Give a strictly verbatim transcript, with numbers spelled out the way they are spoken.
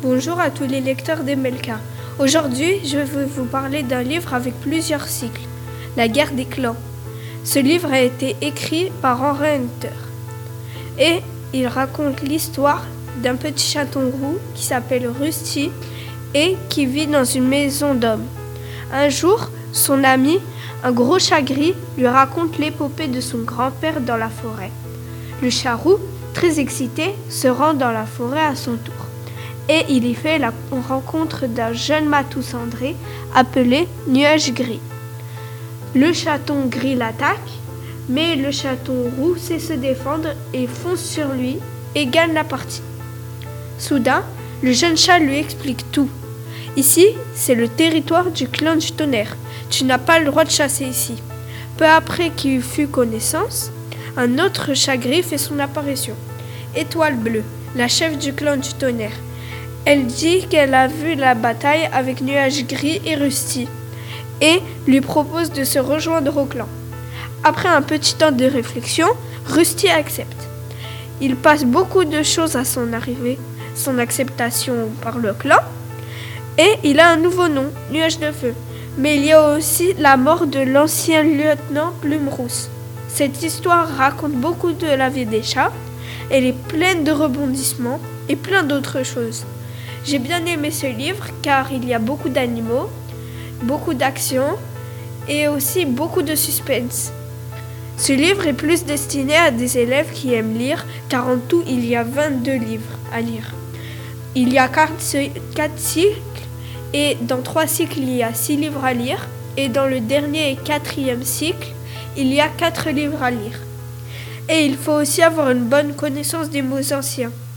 Bonjour à tous les lecteurs d'Emelka. Aujourd'hui, je vais vous parler d'un livre avec plusieurs cycles, La guerre des clans. Ce livre a été écrit par Henri Hunter et il raconte l'histoire d'un petit chaton roux qui s'appelle Rusty et qui vit dans une maison d'hommes. Un jour, son ami, un gros chat gris, lui raconte l'épopée de son grand-père dans la forêt. Le chat roux, très excité, se rend dans la forêt à son tour. Et il y fait la rencontre d'un jeune matou cendré appelé Nuage Gris. Le chaton gris l'attaque, mais le chaton roux sait se défendre et fonce sur lui et gagne la partie. Soudain, le jeune chat lui explique tout. Ici, c'est le territoire du clan du tonnerre. Tu n'as pas le droit de chasser ici. Peu après qu'il eut fait connaissance, un autre chat gris fait son apparition. Étoile bleue, la chef du clan du tonnerre. Elle dit qu'elle a vu la bataille avec Nuage Gris et Rusty et lui propose de se rejoindre au clan. Après un petit temps de réflexion, Rusty accepte. Il passe beaucoup de choses à son arrivée, son acceptation par le clan, et il a un nouveau nom, Nuage de Feu. Mais il y a aussi la mort de l'ancien lieutenant Plume Rousse. Cette histoire raconte beaucoup de la vie des chats. Elle est pleine de rebondissements et plein d'autres choses. J'ai bien aimé ce livre car il y a beaucoup d'animaux, beaucoup d'action et aussi beaucoup de suspense. Ce livre est plus destiné à des élèves qui aiment lire car en tout il y a vingt-deux livres à lire. Il y a quatre cycles et dans trois cycles il y a six livres à lire et dans le dernier et quatrième cycle il y a quatre livres à lire. Et il faut aussi avoir une bonne connaissance des mots anciens.